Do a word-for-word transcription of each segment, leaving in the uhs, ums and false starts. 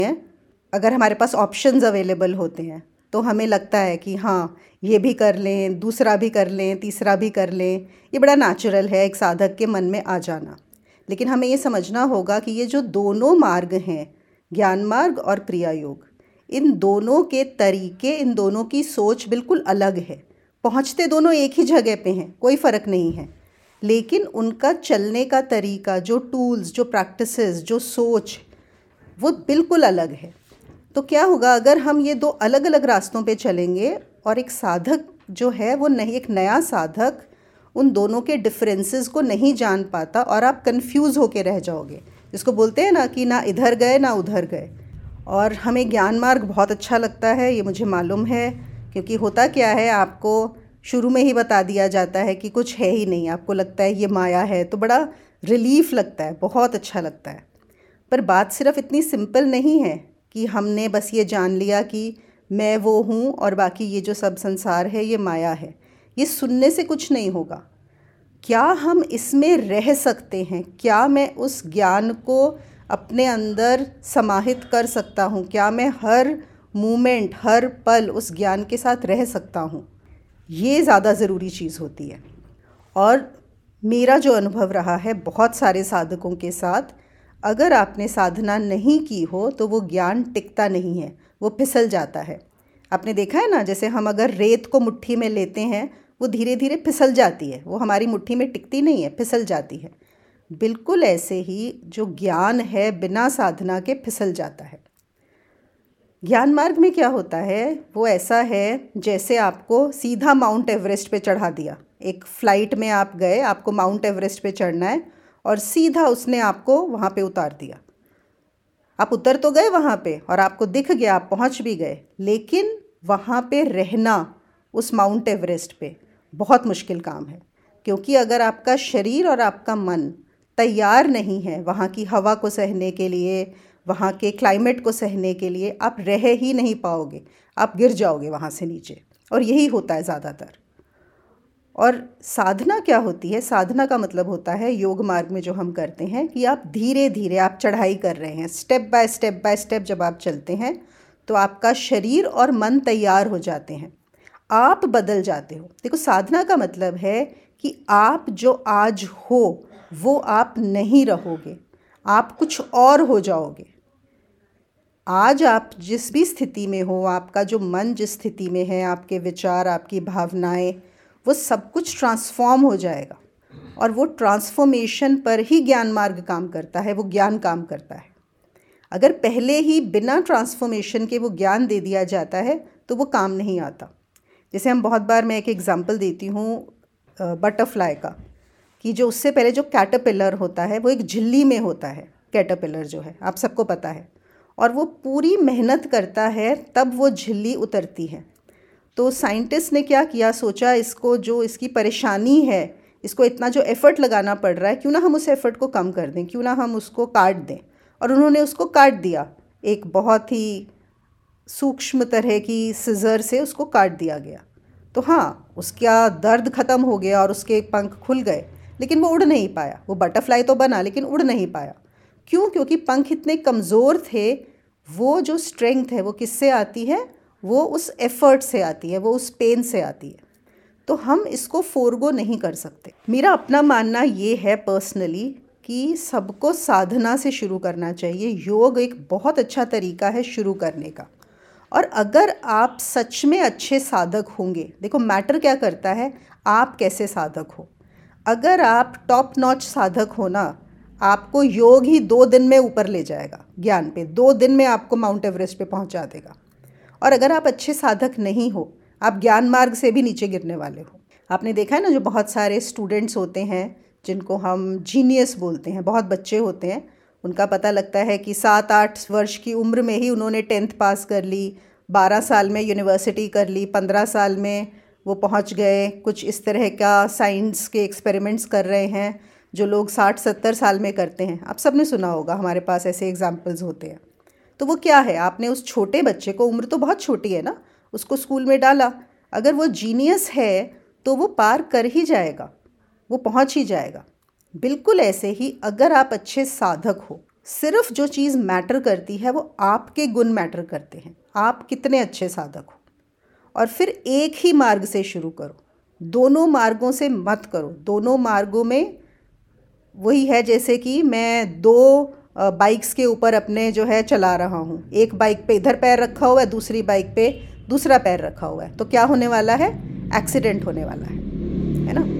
हैं, अगर हमारे पास ऑप्शंस अवेलेबल होते हैं तो हमें लगता है कि हाँ ये भी कर लें, दूसरा भी कर लें, तीसरा भी कर लें। ये बड़ा नेचुरल है एक साधक के मन में आ जाना। लेकिन हमें ये समझना होगा कि ये जो दोनों मार्ग हैं, ज्ञान मार्ग और क्रिया योग, इन दोनों के तरीके, इन दोनों की सोच बिल्कुल अलग है। पहुँचते दोनों एक ही जगह पे हैं, कोई फ़र्क नहीं है, लेकिन उनका चलने का तरीका, जो टूल्स, जो प्रैक्टिसेस, जो सोच, वो बिल्कुल अलग है। तो क्या होगा अगर हम ये दो अलग अलग रास्तों पे चलेंगे और एक साधक जो है वो नहीं, एक नया साधक उन दोनों के डिफरेंसेस को नहीं जान पाता और आप कंफ्यूज होके रह जाओगे, जिसको बोलते हैं ना कि ना इधर गए ना उधर गए। और हमें ज्ञान मार्ग बहुत अच्छा लगता है, ये मुझे मालूम है, क्योंकि होता क्या है, आपको शुरू में ही बता दिया जाता है कि कुछ है ही नहीं, आपको लगता है ये माया है, तो बड़ा रिलीफ लगता है, बहुत अच्छा लगता है। पर बात सिर्फ इतनी सिंपल नहीं है कि हमने बस ये जान लिया कि मैं वो हूँ और बाकी ये जो सब संसार है ये माया है। ये सुनने से कुछ नहीं होगा। क्या हम इसमें रह सकते हैं? क्या मैं उस ज्ञान को अपने अंदर समाहित कर सकता हूँ? क्या मैं हर मोमेंट, हर पल उस ज्ञान के साथ रह सकता हूँ? ये ज़्यादा ज़रूरी चीज़ होती है। और मेरा जो अनुभव रहा है बहुत सारे साधकों के साथ, अगर आपने साधना नहीं की हो तो वो ज्ञान टिकता नहीं है, वो फिसल जाता है। आपने देखा है ना, जैसे हम अगर रेत को मुट्ठी में लेते हैं, वो धीरे धीरे फिसल जाती है, वो हमारी मुट्ठी में टिकती नहीं है, फिसल जाती है। बिल्कुल ऐसे ही जो ज्ञान है बिना साधना के फिसल जाता है। ज्ञान मार्ग में क्या होता है, वो ऐसा है जैसे आपको सीधा माउंट एवरेस्ट पे चढ़ा दिया। एक फ़्लाइट में आप गए, आपको माउंट एवरेस्ट पे चढ़ना है और सीधा उसने आपको वहाँ पे उतार दिया। आप उतर तो गए वहाँ पे और आपको दिख गया, आप पहुँच भी गए, लेकिन वहाँ पे रहना उस माउंट एवरेस्ट पे बहुत मुश्किल काम है। क्योंकि अगर आपका शरीर और आपका मन तैयार नहीं है वहाँ की हवा को सहने के लिए, वहाँ के क्लाइमेट को सहने के लिए, आप रह ही नहीं पाओगे, आप गिर जाओगे वहाँ से नीचे। और यही होता है ज़्यादातर। और साधना क्या होती है? साधना का मतलब होता है योग मार्ग में जो हम करते हैं कि आप धीरे धीरे आप चढ़ाई कर रहे हैं, step by step by step जब आप चलते हैं तो आपका शरीर और मन तैयार हो जाते हैं, आप बदल जाते हो। देखो, साधना का मतलब है कि आप जो आज हो वो आप नहीं रहोगे, आप कुछ और हो जाओगे। आज आप जिस भी स्थिति में हो, आपका जो मन जिस स्थिति में है, आपके विचार, आपकी भावनाएं, वो सब कुछ ट्रांसफॉर्म हो जाएगा। और वो ट्रांसफॉर्मेशन पर ही ज्ञान मार्ग काम करता है, वो ज्ञान काम करता है। अगर पहले ही बिना ट्रांसफॉर्मेशन के वो ज्ञान दे दिया जाता है तो वो काम नहीं आता। जैसे हम बहुत बार, मैं एक एग्जांपल देती हूँ बटरफ्लाई का, कि जो उससे पहले जो कैटरपिलर होता है वो एक झिल्ली में होता है। कैटरपिलर जो है आप सबको पता है, और वो पूरी मेहनत करता है तब वो झिल्ली उतरती है। तो साइंटिस्ट ने क्या किया, सोचा इसको जो इसकी परेशानी है, इसको इतना जो एफ़र्ट लगाना पड़ रहा है, क्यों ना हम उस एफ़र्ट को कम कर दें, क्यों ना हम उसको काट दें। और उन्होंने उसको काट दिया, एक बहुत ही सूक्ष्म तरह की सिज़र से उसको काट दिया गया। तो हाँ, उसका दर्द ख़त्म हो गया और उसके पंख खुल गए, लेकिन वो उड़ नहीं पाया। वो बटरफ्लाई तो बना लेकिन उड़ नहीं पाया। क्यों? क्योंकि पंख इतने कमज़ोर थे। वो जो स्ट्रेंथ है वो किससे आती है? वो उस एफ़र्ट से आती है, वो उस पेन से आती है। तो हम इसको फोरगो नहीं कर सकते। मेरा अपना मानना ये है पर्सनली कि सबको साधना से शुरू करना चाहिए। योग एक बहुत अच्छा तरीका है शुरू करने का। और अगर आप सच में अच्छे साधक होंगे, देखो मैटर क्या करता है, आप कैसे साधक हो। अगर आप टॉप नॉच साधक हो ना, आपको योग ही दो दिन में ऊपर ले जाएगा ज्ञान पे, दो दिन में आपको माउंट एवरेस्ट पे पहुंचा देगा। और अगर आप अच्छे साधक नहीं हो, आप ज्ञान मार्ग से भी नीचे गिरने वाले हो। आपने देखा है ना, जो बहुत सारे स्टूडेंट्स होते हैं जिनको हम जीनियस बोलते हैं, बहुत बच्चे होते हैं, उनका पता लगता है कि सात आठ वर्ष की उम्र में ही उन्होंने टेंथ पास कर ली, बारह साल में यूनिवर्सिटी कर ली, पंद्रह साल में वो पहुंच गए, कुछ इस तरह का साइंस के एक्सपेरिमेंट्स कर रहे हैं जो लोग साठ सत्तर साल में करते हैं। आप सब ने सुना होगा, हमारे पास ऐसे एग्जाम्पल्स होते हैं। तो वो क्या है, आपने उस छोटे बच्चे को, उम्र तो बहुत छोटी है ना, उसको स्कूल में डाला, अगर वो जीनियस है तो वो पार कर ही जाएगा, वो पहुंच ही जाएगा। बिल्कुल ऐसे ही अगर आप अच्छे साधक हो सिर्फ जो चीज़ मैटर करती है वो आपके गुण मैटर करते हैं, आप कितने अच्छे साधक हो। और फिर एक ही मार्ग से शुरू करो, दोनों मार्गों से मत करो। दोनों मार्गों में वही है जैसे कि मैं दो बाइक्स के ऊपर अपने जो है चला रहा हूँ, एक बाइक पे इधर पैर रखा हुआ है, दूसरी बाइक पे दूसरा पैर रखा हुआ है, तो क्या होने वाला है? एक्सीडेंट होने वाला है, है ना।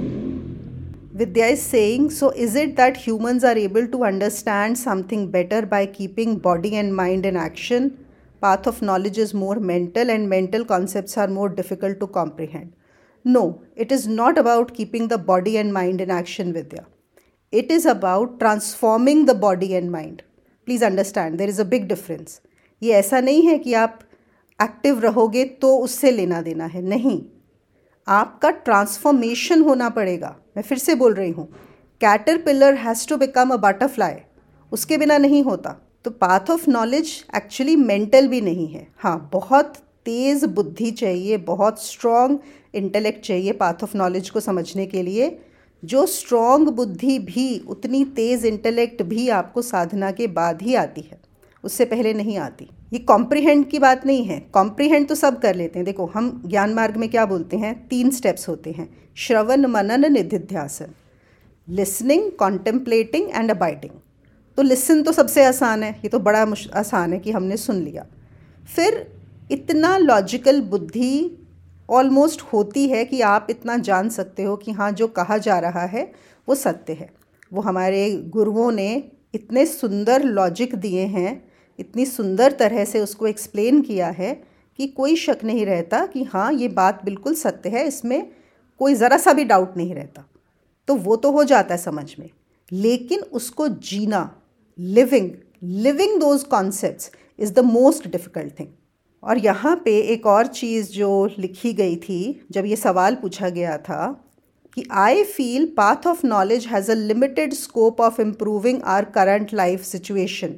Vidya is saying, so is it that humans are able to understand something better by keeping body and mind in action? Path of knowledge is more mental and mental concepts are more difficult to comprehend. No, it is not about keeping the body and mind in action, Vidya. It is about transforming the body and mind. Please understand, there is a big difference. ये ऐसा नहीं है कि आप active रहोगे तो उससे लेना देना है, नहीं। आपका ट्रांसफॉर्मेशन होना पड़ेगा। मैं फिर से बोल रही हूँ, caterpillar has to become a butterfly, उसके बिना नहीं होता। तो path of knowledge actually mental भी नहीं है। हाँ, बहुत तेज़ बुद्धि चाहिए, बहुत स्ट्रॉन्ग इंटेलेक्ट चाहिए पाथ ऑफ नॉलेज को समझने के लिए। जो स्ट्रॉन्ग बुद्धि भी, उतनी तेज़ इंटेलेक्ट भी आपको साधना के बाद ही आती है, उससे पहले नहीं आती। ये कॉम्प्रीहेंड की बात नहीं है, कॉम्प्रीहेंड तो सब कर लेते हैं। देखो, हम ज्ञान मार्ग में क्या बोलते हैं, तीन स्टेप्स होते हैं, श्रवण, मनन, निधिध्यासन। Listening, contemplating and abiding. तो लिसन तो सबसे आसान है, ये तो बड़ा आसान है कि हमने सुन लिया। फिर इतना लॉजिकल बुद्धि ऑलमोस्ट होती है कि आप इतना जान सकते हो कि हाँ, जो कहा जा रहा है वो सत्य है। वो हमारे गुरुओं ने इतने सुंदर लॉजिक दिए हैं, इतनी सुंदर तरह से उसको एक्सप्लेन किया है कि कोई शक नहीं रहता कि हाँ, ये बात बिल्कुल सत्य है, इसमें कोई ज़रा सा भी डाउट नहीं रहता। तो वो तो हो जाता है समझ में, लेकिन उसको जीना, living living those concepts is the most difficult thing. और यहाँ पे एक और चीज़ जो लिखी गई थी, जब ये सवाल पूछा गया था कि I feel path of knowledge has a limited scope of improving our current life situation.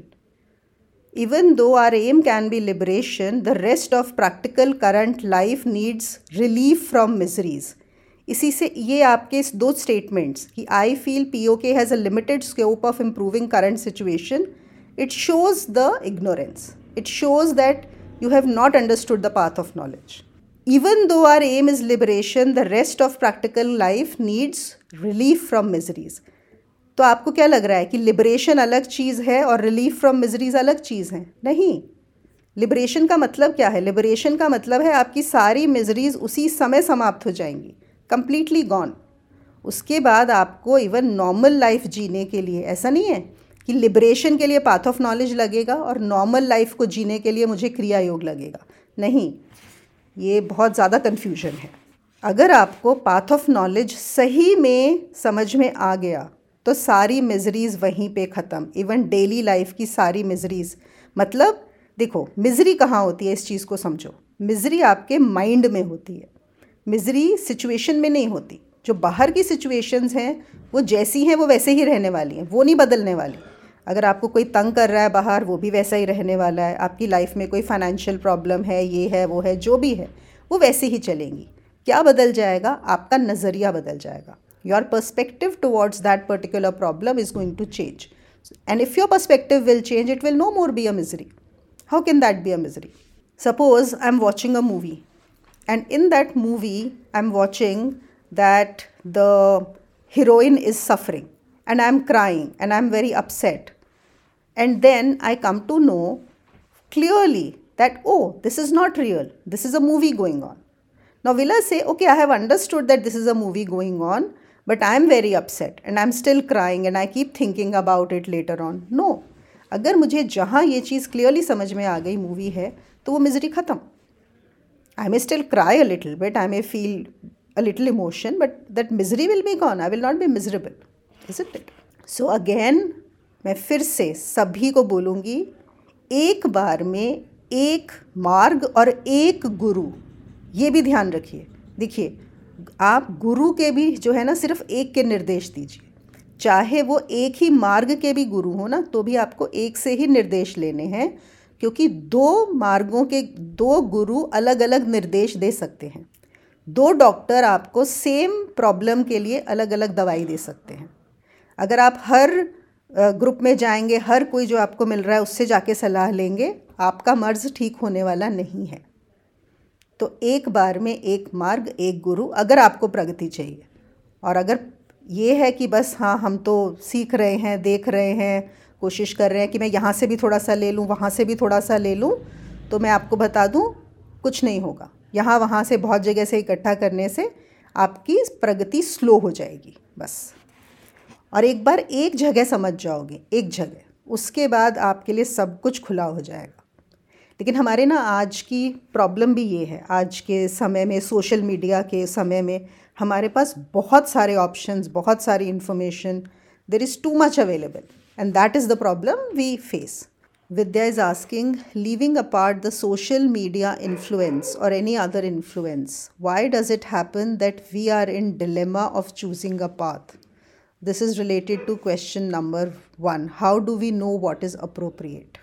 Even though our aim can be liberation, the rest of practical current life needs relief from miseries. इसी से ये आपके दो statements कि I feel P O K has a limited scope of improving current situation, it shows the ignorance, it shows that you have not understood the path of knowledge. Even though our aim is liberation, the rest of practical life needs relief from miseries. तो आपको क्या लग रहा है कि liberation अलग चीज़ है और रिलीफ फ्रॉम मिजरीज अलग चीज़ है? नहीं। लिबरेशन का मतलब क्या है? लिबरेशन का मतलब है आपकी सारी मिजरीज उसी समय समाप्त हो जाएंगी, कंप्लीटली गॉन। उसके बाद आपको इवन नॉर्मल लाइफ जीने के लिए, ऐसा नहीं है कि लिबरेशन के लिए पाथ ऑफ नॉलेज लगेगा और नॉर्मल लाइफ को जीने के लिए मुझे क्रिया योग लगेगा, नहीं। ये बहुत ज़्यादा कन्फ्यूजन है। अगर आपको पाथ ऑफ नॉलेज सही में समझ में आ गया तो सारी मिजरीज़ वहीं पे ख़त्म, इवन डेली लाइफ की सारी मिजरीज़। मतलब देखो, मिजरी कहाँ होती है, इस चीज़ को समझो। मिजरी आपके माइंड में होती है, मिजरी सिचुएशन में नहीं होती। जो बाहर की सिचुएशंस हैं वो जैसी हैं वो वैसे ही रहने वाली हैं, वो नहीं बदलने वाली। अगर आपको कोई तंग कर रहा है बाहर, वो भी वैसा ही रहने वाला है। आपकी लाइफ में कोई फाइनेंशियल प्रॉब्लम है, ये है वो है, जो भी है वो वैसे ही चलेंगी। क्या बदल जाएगा? आपका नज़रिया बदल जाएगा। Your perspective towards that particular problem is going to change. And if your perspective will change, it will no more be a misery. How can that be a misery? Suppose I'm watching a movie, and in that movie, I'm watching that the heroine is suffering, and I'm crying, and I'm very upset. And then I come to know clearly that, oh, this is not real. This is a movie going on. Now, will I say, okay, I have understood that this is a movie going on, but I am very upset and I am still crying and I keep thinking about it later on? No. अगर मुझे जहाँ ये चीज़ clearly समझ में आ गई movie है, तो वो मिजरी ख़त्म। I may still cry a little bit, I may feel a little emotion, but that misery will be gone. I will not be miserable, isn't it? So again, मैं फिर से सभी को बोलूँगी, एक बार में एक मार्ग और एक गुरु, ये भी ध्यान रखिए। देखिए, आप गुरु के भी जो है ना, सिर्फ एक के निर्देश दीजिए। चाहे वो एक ही मार्ग के भी गुरु हो ना, तो भी आपको एक से ही निर्देश लेने हैं, क्योंकि दो मार्गों के दो गुरु अलग अलग निर्देश दे सकते हैं। दो डॉक्टर आपको सेम प्रॉब्लम के लिए अलग अलग दवाई दे सकते हैं। अगर आप हर ग्रुप में जाएंगे, हर कोई जो आपको मिल रहा है उससे जाके सलाह लेंगे, आपका मर्ज़ ठीक होने वाला नहीं है। तो एक बार में एक मार्ग, एक गुरु, अगर आपको प्रगति चाहिए। और अगर ये है कि बस हाँ हम तो सीख रहे हैं, देख रहे हैं, कोशिश कर रहे हैं कि मैं यहाँ से भी थोड़ा सा ले लूँ, वहाँ से भी थोड़ा सा ले लूँ, तो मैं आपको बता दूँ कुछ नहीं होगा। यहाँ वहाँ से बहुत जगह से इकट्ठा करने से आपकी प्रगति स्लो हो जाएगी बस। और एक बार एक जगह समझ जाओगे, एक जगह, उसके बाद आपके लिए सब कुछ खुला हो जाएगा। लेकिन हमारे ना आज की प्रॉब्लम भी ये है, आज के समय में, सोशल मीडिया के समय में, हमारे पास बहुत सारे ऑप्शंस, बहुत सारी information, there is too much available, and that is the problem we face. Vidya is asking, leaving apart the social media influence or any other influence, why does it happen that we are in dilemma of choosing a path? This is related to question number one. How do we know what is appropriate?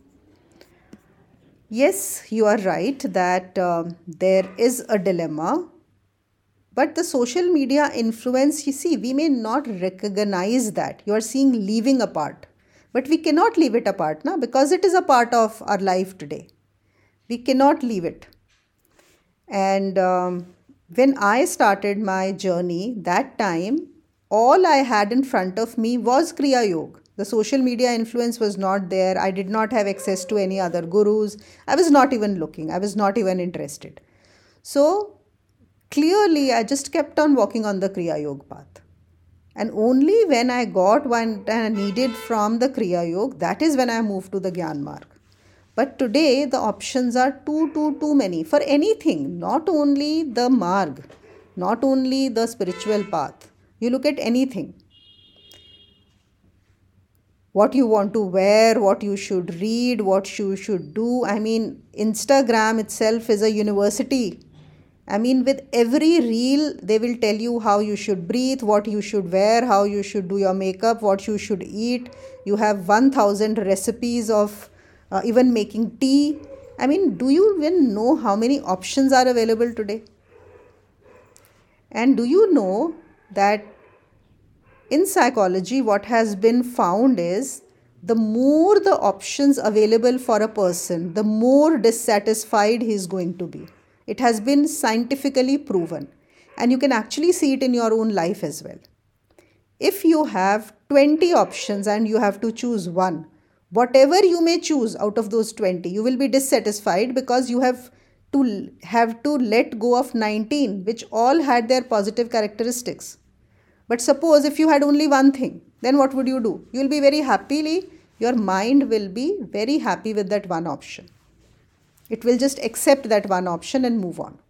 Yes, you are right that uh, there is a dilemma. But the social media influence, you see, we may not recognize that. You are seeing leaving apart. But we cannot leave it apart, na? Because it is a part of our life today. We cannot leave it. And um, when I started my journey, that time, all I had in front of me was Kriya Yoga. The social media influence was not there. I did not have access to any other gurus. I was not even looking. I was not even interested. So, clearly, I just kept on walking on the Kriya Yoga path. And only when I got what I needed from the Kriya Yoga, that is when I moved to the Gyan Marg. But today, the options are too, too, too many for anything, not only the Marg, not only the spiritual path. You look at anything. What you want to wear, what you should read, what you should do. I mean, Instagram itself is a university. I mean, with every reel, they will tell you how you should breathe, what you should wear, how you should do your makeup, what you should eat. You have one thousand recipes of uh, even making tea. I mean, do you even know how many options are available today? And do you know that in psychology, what has been found is the more the options available for a person, the more dissatisfied he is going to be. It has been scientifically proven, and you can actually see it in your own life as well. If you have twenty options and you have to choose one, whatever you may choose out of those twenty, you will be dissatisfied because you have to have to let go of nineteen, which all had their positive characteristics. But suppose if you had only one thing, then what would you do? You will be very happily, your mind will be very happy with that one option. It will just accept that one option and move on.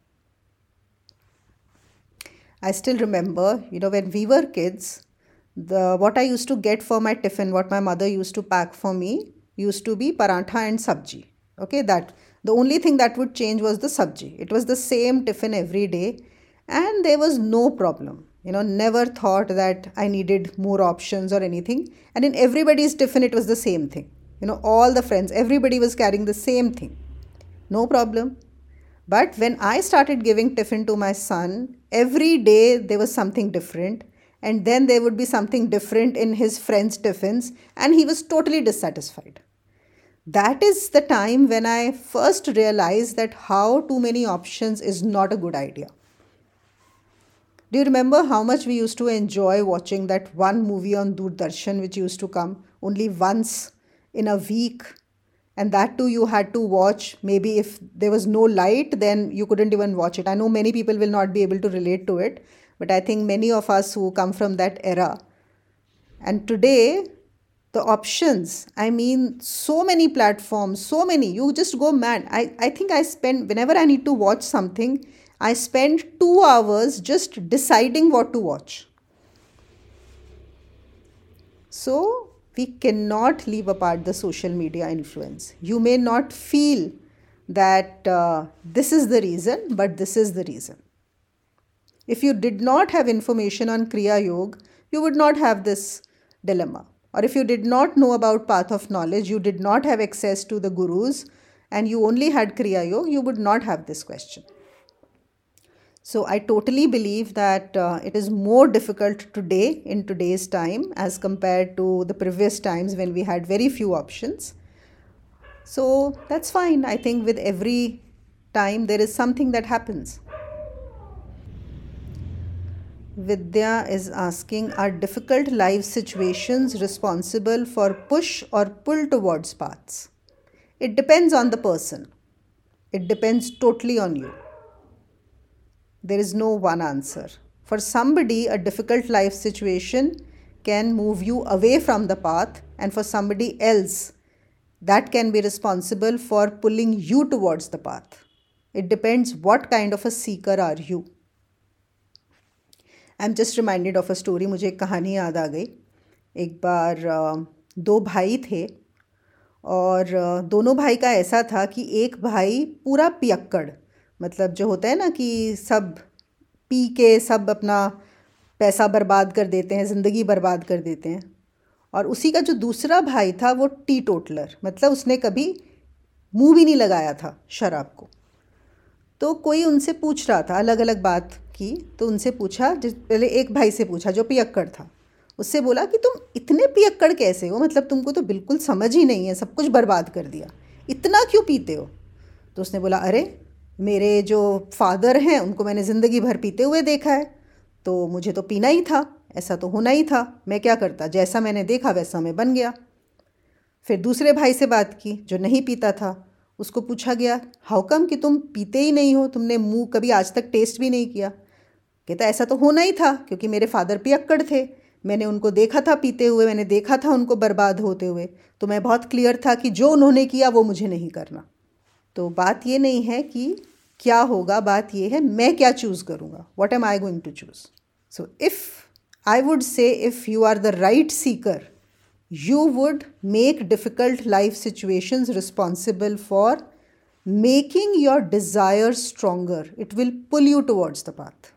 I still remember, you know, when we were kids, the what I used to get for my tiffin, what my mother used to pack for me, used to be parantha and sabji. Okay, that the only thing that would change was the sabji. It was the same tiffin every day, and there was no problem. You know, never thought that I needed more options or anything. And in everybody's tiffin, it was the same thing. You know, all the friends, everybody was carrying the same thing. No problem. But when I started giving tiffin to my son, every day there was something different. And then there would be something different in his friends' tiffins. And he was totally dissatisfied. That is the time when I first realized that how too many options is not a good idea. Do you remember how much we used to enjoy watching that one movie on Doordarshan which used to come only once in a week? And that too you had to watch. Maybe if there was no light, then you couldn't even watch it. I know many people will not be able to relate to it. But I think many of us who come from that era. And today, the options, I mean, so many platforms, so many. You just go mad. I, I think I spend, whenever I need to watch something, I spend two hours just deciding what to watch. So, we cannot leave apart the social media influence. You may not feel that uh, this is the reason, but this is the reason. If you did not have information on Kriya Yoga, you would not have this dilemma. Or if you did not know about path of knowledge, you did not have access to the gurus, and you only had Kriya Yoga, you would not have this question. So I totally believe that uh, it is more difficult today in today's time as compared to the previous times when we had very few options. So that's fine. I think with every time there is something that happens. Vidya is asking, are difficult life situations responsible for push or pull towards paths? It depends on the person. It depends totally on you. There is no one answer. For somebody, a difficult life situation can move you away from the path, and for somebody else, that can be responsible for pulling you towards the path. It depends what kind of a seeker are you. I am just reminded of a story. मुझे एक कहानी याद आ गई. एक बार दो भाई थे और दोनों भाई का ऐसा था कि एक भाई पूरा पियक्कड़, मतलब जो होता है ना कि सब पी के सब अपना पैसा बर्बाद कर देते हैं, ज़िंदगी बर्बाद कर देते हैं. और उसी का जो दूसरा भाई था वो टी टोटलर, मतलब उसने कभी मुंह भी नहीं लगाया था शराब को. तो कोई उनसे पूछ रहा था, अलग अलग बात की, तो उनसे पूछा, जिस पहले एक भाई से पूछा जो पियक्कड़ था, उससे बोला कि तुम इतने पियक्कड़ कैसे हो, मतलब तुमको तो बिल्कुल समझ ही नहीं है, सब कुछ बर्बाद कर दिया, इतना क्यों पीते हो. तो उसने बोला, अरे मेरे जो फादर हैं उनको मैंने ज़िंदगी भर पीते हुए देखा है, तो मुझे तो पीना ही था, ऐसा तो होना ही था, मैं क्या करता, जैसा मैंने देखा वैसा मैं बन गया. फिर दूसरे भाई से बात की जो नहीं पीता था, उसको पूछा गया, हाउ कम कि तुम पीते ही नहीं हो, तुमने मुंह कभी आज तक टेस्ट भी नहीं किया. कहता ऐसा तो होना ही था क्योंकि मेरे फादर पियक्कड़ थे, मैंने उनको देखा था पीते हुए, मैंने देखा था उनको बर्बाद होते हुए, तो मैं बहुत क्लियर था कि जो उन्होंने किया वो मुझे नहीं करना. तो बात ये नहीं है कि क्या होगा, बात ये है मैं क्या चूज़ करूँगा, what am I going to choose. So if I would say if you are the right seeker, you would make difficult life situations responsible for making your desires stronger. It will pull you towards the path.